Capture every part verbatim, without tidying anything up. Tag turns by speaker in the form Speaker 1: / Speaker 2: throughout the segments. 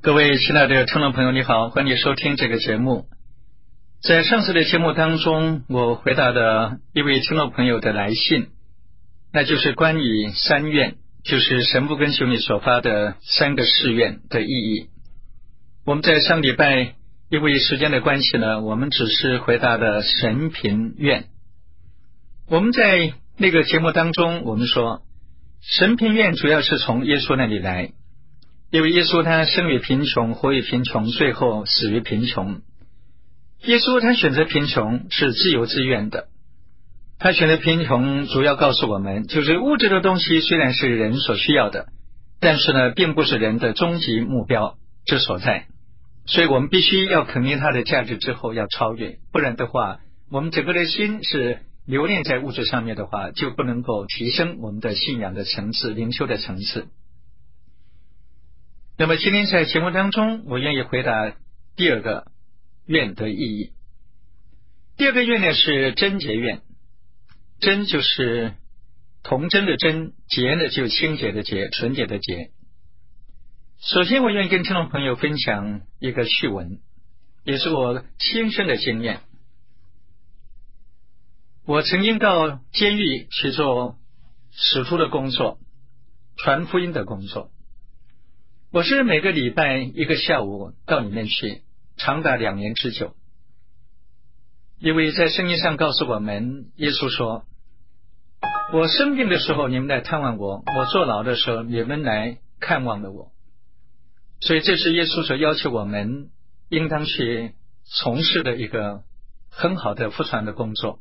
Speaker 1: 各位亲爱的听众朋友，你好，欢迎收听这个节目。在上次的节目当中，我回答了一位听众朋友的来信，那就是关于三愿，就是神父跟修女所发的三个誓愿的意义。我们在上礼拜因为时间的关系呢，我们只是回答了神贫愿。我们在那个节目当中，我们说神贫愿主要是从耶稣那里来，因为耶稣他生于贫穷，活于贫穷，最后死于贫穷。耶稣他选择贫穷是自由自愿的，他选择贫穷主要告诉我们，就是物质的东西虽然是人所需要的，但是呢并不是人的终极目标之所在，所以我们必须要肯定它的价值之后要超越，不然的话我们整个的心是留恋在物质上面的话，就不能够提升我们的信仰的层次，灵修的层次。那么今天在节目当中，我愿意回答第二个愿的意义。第二个愿呢是贞洁愿，贞就是童贞的贞，洁呢就是清洁的洁，纯洁的洁。首先我愿意跟听众朋友分享一个趣闻，也是我亲身的经验。我曾经到监狱去做使徒的工作，传福音的工作。我是每个礼拜一个下午到里面去，长达两年之久。因为在圣经上告诉我们，耶稣说，我生病的时候你们来探望我，我坐牢的时候你们来看望了我。所以这是耶稣所要求我们应当去从事的一个很好的福传的工作。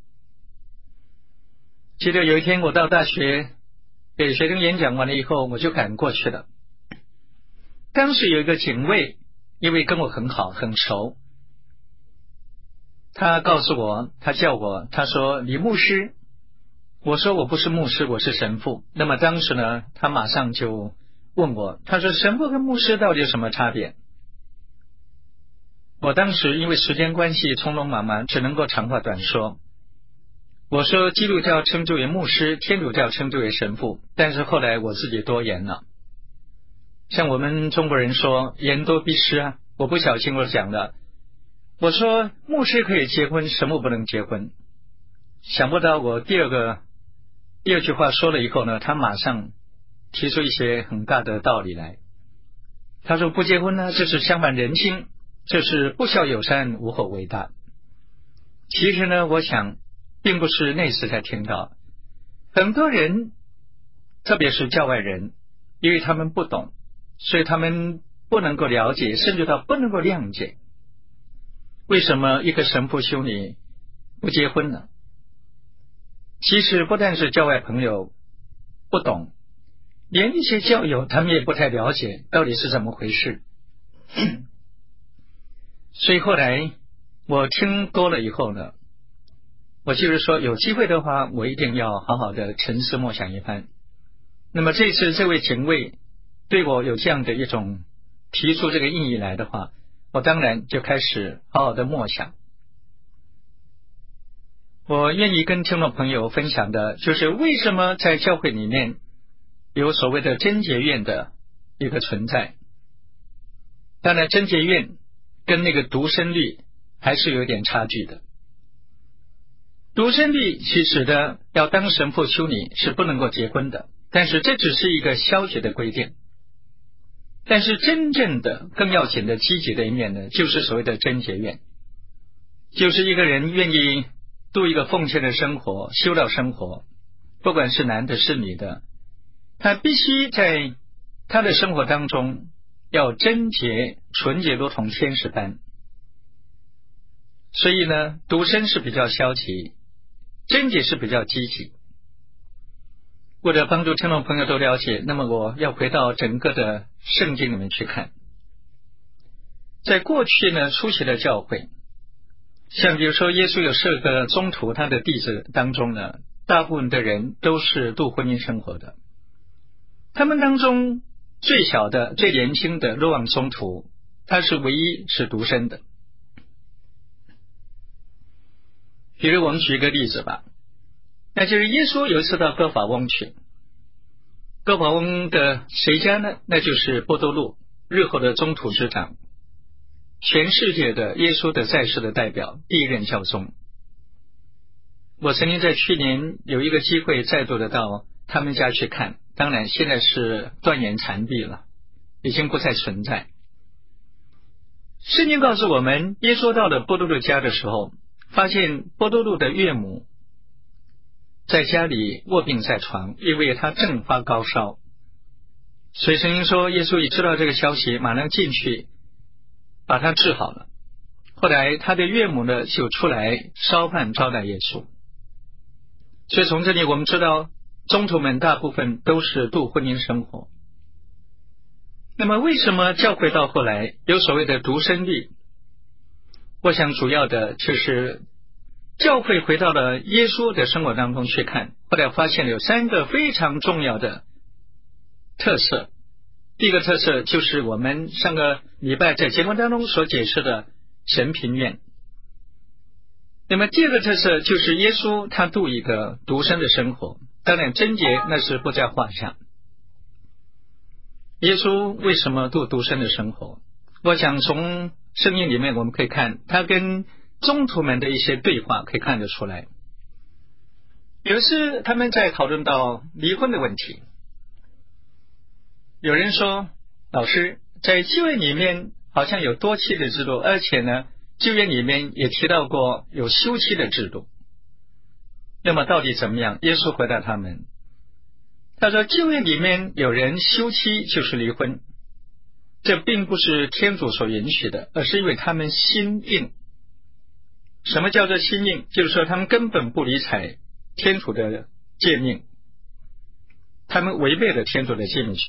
Speaker 1: 记得有一天我到大学给学生演讲完了以后，我就赶过去了。当时有一个警卫，因为跟我很好很熟，他告诉我，他叫我，他说李牧师，我说我不是牧师，我是神父。那么当时呢，他马上就问我，他说神父跟牧师到底有什么差别？我当时因为时间关系匆匆忙忙，只能够长话短说。我说基督教称之为牧师，天主教称之为神父，但是后来我自己多言了。像我们中国人说言多必失啊，我不小心我讲了，我说牧师可以结婚，神父不能结婚。想不到我第二个第二句话说了以后呢，他马上提出一些很大的道理来。他说不结婚呢，这是相反人心，这是不孝有三，无后为大。其实呢，我想并不是那时才听到，很多人特别是教外人，因为他们不懂，所以他们不能够了解，甚至到不能够谅解为什么一个神父修女不结婚呢？其实不但是教外朋友不懂，连一些教友他们也不太了解到底是怎么回事。所以后来我听多了以后呢，我就是说有机会的话，我一定要好好的沉思默想一番。那么这次这位警卫对我有这样的一种提出这个意义来的话，我当然就开始好好的默想。我愿意跟听众朋友分享的就是为什么在教会里面有所谓的贞洁院的一个存在。当然贞洁院跟那个独身律还是有点差距的。独身律其实的要当神父修女是不能够结婚的，但是这只是一个消极的规定。但是真正的更要紧的积极的一面呢，就是所谓的贞洁愿，就是一个人愿意度一个奉献的生活，修道生活，不管是男的是女的，他必须在他的生活当中要贞洁纯洁如同天使般。所以呢，独身是比较消极，贞洁是比较积极。为了帮助听众朋友都了解，那么我要回到整个的圣经里面去看。在过去呢，初期的教会，像比如说耶稣有设个宗徒，他的弟子当中呢，大部分的人都是度婚姻生活的。他们当中最小的最年轻的若望宗徒，他是唯一是独身的。比如我们举一个例子吧，那就是耶稣有一次到哥法翁去，哥法翁的谁家呢？那就是波多禄， 日后的中途之长，全世界的耶稣的在世的代表，第一任教宗。我曾经在去年有一个机会再度的到他们家去看，当然现在是断垣残壁了，已经不再存在。圣经告诉我们，耶稣到了波多禄家的时候，发现波多禄的岳母在家里卧病在床，因为他正发高烧。所以圣经说，耶稣一知道这个消息，马上进去把他治好了。后来他的岳母呢就出来烧饭招待耶稣。所以从这里我们知道，宗徒们大部分都是度婚姻生活。那么为什么教会到后来有所谓的独身律？我想主要的就是教会回到了耶稣的生活当中去看，后来发现有三个非常重要的特色。第一个特色就是我们上个礼拜在节目当中所解释的神平院。那么第二个特色就是耶稣他度一个独身的生活，当然贞洁那是不在话下。耶稣为什么度独身的生活？我想从圣经里面我们可以看他跟宗徒们的一些对话可以看得出来。有一次他们在讨论到离婚的问题，有人说，老师，在旧约里面好像有多妻的制度，而且呢旧约里面也提到过有休妻的制度，那么到底怎么样？耶稣回答他们，他说旧约里面有人休妻就是离婚，这并不是天主所允许的，而是因为他们心硬。什么叫做心硬？就是说他们根本不理睬天主的诫命，他们违背了天主的诫命。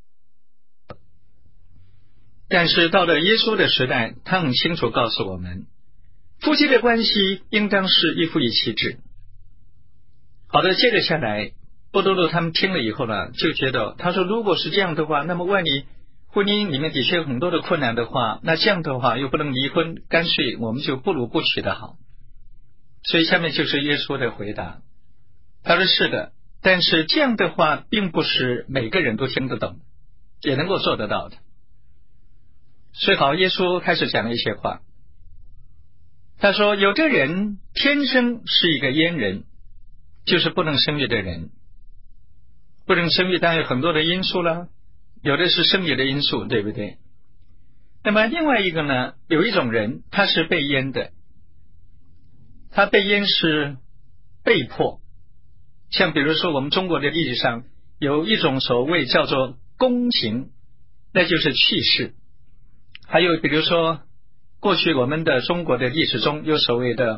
Speaker 1: 但是到了耶稣的时代，他很清楚告诉我们，夫妻的关系应当是一夫一妻制。好的，接着下来波多禄他们听了以后呢，就觉得他说如果是这样的话，那么万一婚姻里面的确有很多的困难的话，那这样的话又不能离婚，干脆我们就不如不娶的好。所以下面就是耶稣的回答，他说是的，但是这样的话并不是每个人都听得懂也能够做得到的。所以好，耶稣开始讲了一些话。他说有的人天生是一个阉人，就是不能生育的人。不能生育当然有很多的因素了，有的是生理的因素，对不对？那么另外一个呢，有一种人他是被阉的，他被阉是被迫。像比如说我们中国的历史上有一种所谓叫做宫刑，那就是去世。还有比如说过去我们的中国的历史中有所谓的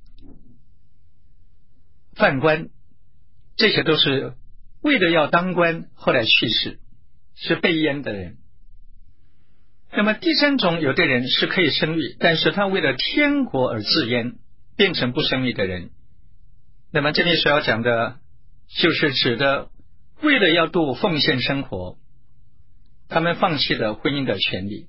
Speaker 1: 宦官，这些都是为了要当官后来去世，是被阉的人。那么第三种，有的人是可以生育，但是他为了天国而自阉，变成不生育的人。那么这里所要讲的就是指的为了要度奉献生活，他们放弃了婚姻的权利。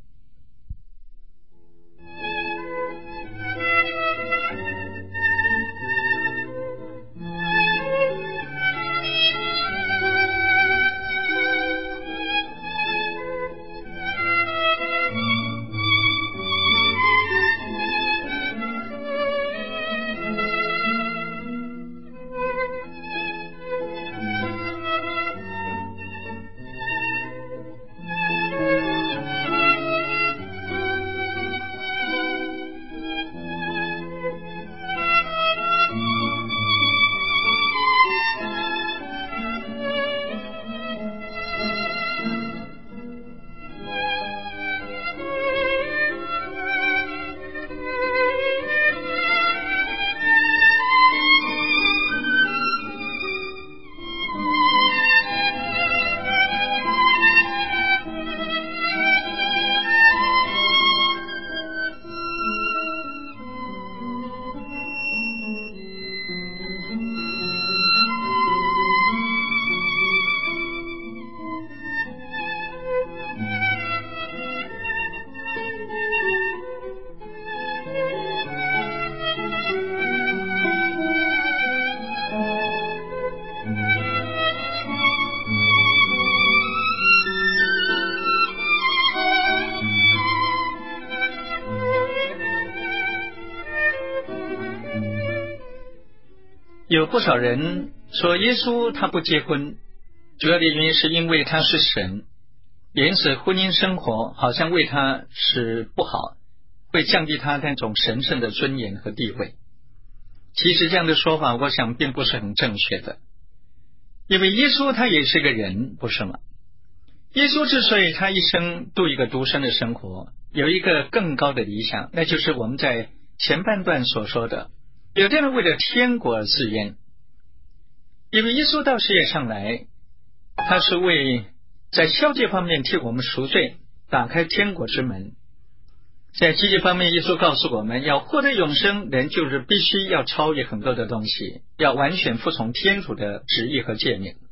Speaker 1: 有不少人说耶稣他不结婚，主要的原因是因为他是神，也因此婚姻生活好像为他是不好，会降低他那种神圣的尊严和地位。其实这样的说法我想并不是很正确的，因为耶稣他也是个人，不是吗？耶稣之所以他一生度一个独身的生活，有一个更高的理想，那就是我们在前半段所说的，有的人为了天国而自愿。因为耶稣到世界上来，他是为在消极方面替我们赎罪，打开天国之门。在积极方面，耶稣告诉我们，要获得永生，人就是必须要超越很多的东西，要完全服从天主的旨意和诫命。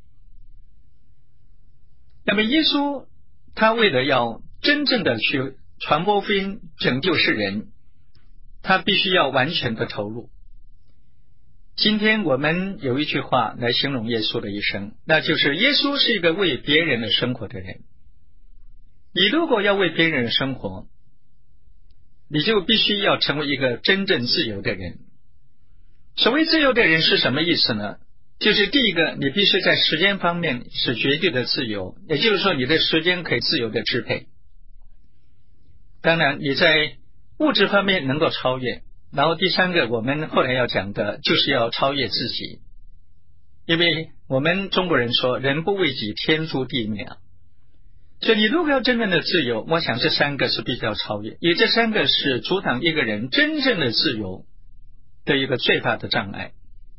Speaker 1: 那么耶稣他为了要真正的去传播福音，拯救世人，他必须要完全的投入。今天我们有一句话来形容耶稣的一生，那就是耶稣是一个为别人的生活的人。你如果要为别人的生活，你就必须要成为一个真正自由的人。所谓自由的人是什么意思呢？就是第一个，你必须在时间方面是绝对的自由，也就是说你的时间可以自由的支配。当然你在物质方面能够超越，然后第三个我们后来要讲的就是要超越自己。因为我们中国人说人不为己，天诛地灭啊。所以你如果要真正的自由，我想这三个是比较超越，因为这三个是阻挡一个人真正的自由的一个最大的障碍。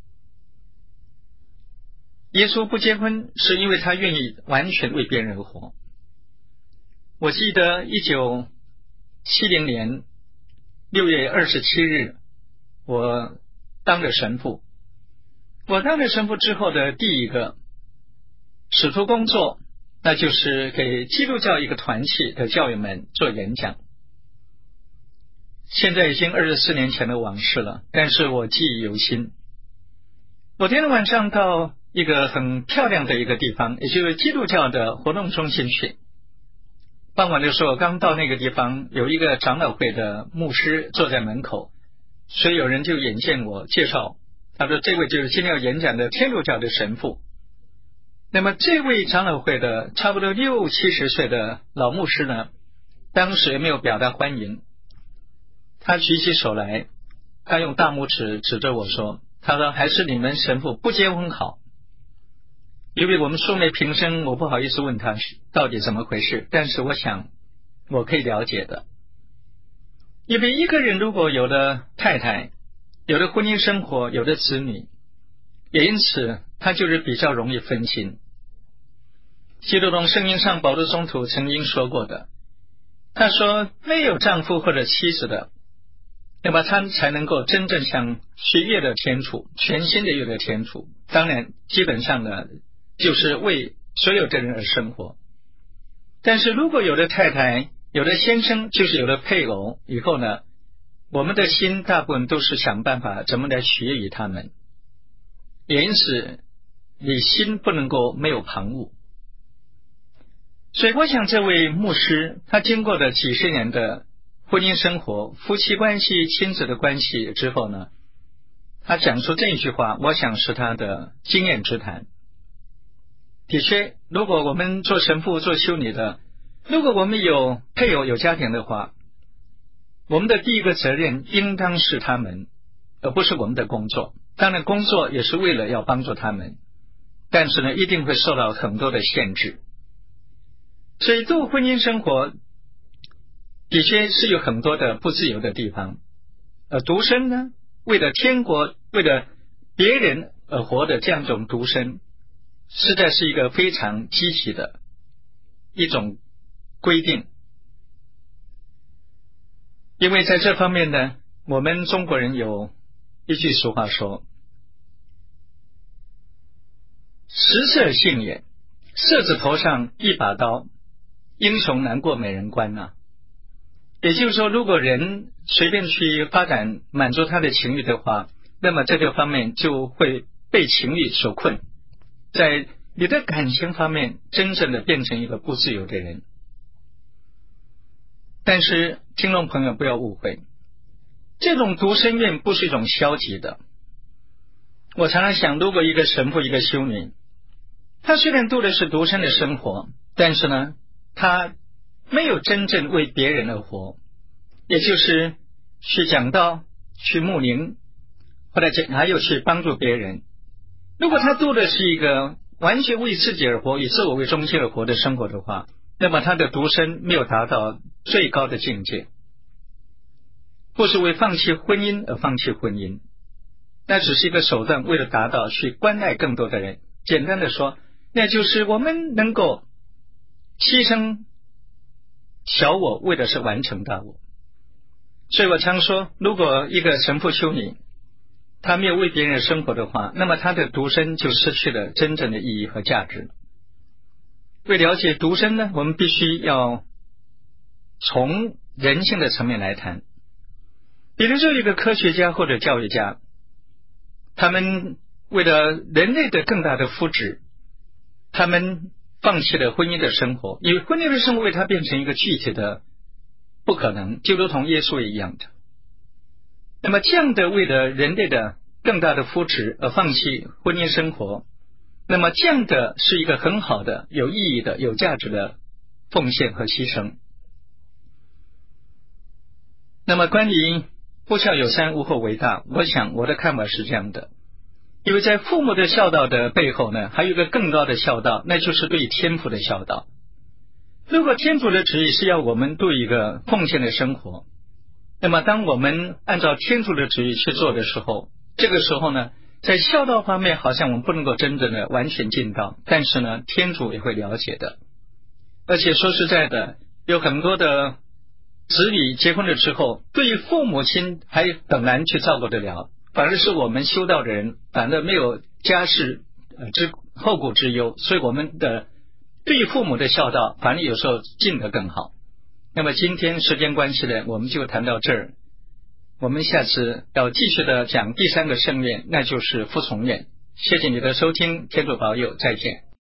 Speaker 1: 耶稣不结婚是因为他愿意完全为别人而活。我记得一九七零年六月二十七日，我当了神父。我当了神父之后的第一个使徒工作，那就是给基督教一个团契的教友们做演讲。现在已经二十四年前的往事了，但是我记忆犹新。我天天晚上到一个很漂亮的一个地方，也就是基督教的活动中心去。傍晚的时候刚到那个地方，有一个长老会的牧师坐在门口，所以有人就眼见我介绍，他说这位就是今天要演讲的天主教的神父。那么这位长老会的差不多六七十岁的老牧师呢，当时也没有表达欢迎，他举起手来，他用大拇指指着我说，他说还是你们神父不结婚好。因为我们素昧平生，我不好意思问他到底怎么回事，但是我想我可以了解的。因为一个人如果有了太太，有了婚姻生活，有了子女，也因此他就是比较容易分心。基督宗圣经上保禄宗徒曾经说过的，他说没有丈夫或者妻子的，那么他才能够真正像去悦乐天主，全新的悦乐天主。当然基本上呢就是为所有的人而生活。但是如果有了太太，有了先生，就是有了配偶以后呢，我们的心大部分都是想办法怎么来取悦于他们，也因此你心不能够没有旁骛。所以我想这位牧师他经过了几十年的婚姻生活，夫妻关系，亲子的关系之后呢，他讲出这一句话，我想是他的经验之谈。的确，如果我们做神父做修女的，如果我们有配偶有家庭的话，我们的第一个责任应当是他们，而不是我们的工作。当然工作也是为了要帮助他们，但是呢一定会受到很多的限制。所以度婚姻生活的确是有很多的不自由的地方，而独身呢，为了天国为了别人而活的这样一种独身，实在是一个非常积极的一种规定。因为在这方面呢，我们中国人有一句俗话说，食色性也，色字头上一把刀，英雄难过美人关啊。也就是说，如果人随便去发展满足他的情欲的话，那么这个方面就会被情欲所困，在你的感情方面真正的变成一个不自由的人。但是听众朋友不要误会，这种独身愿不是一种消极的， 我常常想，如果一个神父一个修女，他虽然度的是独身的生活，但是呢他没有真正为别人而活，也就是去讲道，去牧灵，或者还有去帮助别人。如果他度的是一个完全为自己而活，以自我为中心而活的生活的话，那么他的独身没有达到最高的境界，不是为放弃婚姻而放弃婚姻，那只是一个手段，为了达到去关爱更多的人。简单的说，那就是我们能够牺牲小我，为的是完成大我。所以我常说，如果一个神父修女他没有为别人生活的话，那么他的独身就失去了真正的意义和价值。为了解独身呢，我们必须要从人性的层面来谈。比如说一个科学家或者教育家，他们为了人类的更大的福祉，他们放弃了婚姻的生活，因为婚姻的生活为他变成一个具体的不可能，就如同耶稣一样的。那么这样的为了人类的更大的福祉而放弃婚姻生活，那么这样的是一个很好的有意义的有价值的奉献和牺牲。那么关于不孝有三，无后为大，我想我的看法是这样的，因为在父母的孝道的背后呢，还有一个更高的孝道，那就是对天父的孝道。如果天主的旨意是要我们度一个奉献的生活，那么当我们按照天主的旨意去做的时候，这个时候呢，在孝道方面好像我们不能够真正的完全尽到，但是呢天主也会了解的。而且说实在的，有很多的子女结婚了之后，对于父母亲还很难去照顾得了，反而是我们修道的人反而没有家世之后顾之忧，所以我们的对于父母的孝道反而有时候尽得更好。那么今天时间关系呢，我们就谈到这儿，我们下次要继续的讲第三个圣愿，那就是服从愿。谢谢你的收听，天主保佑，再见。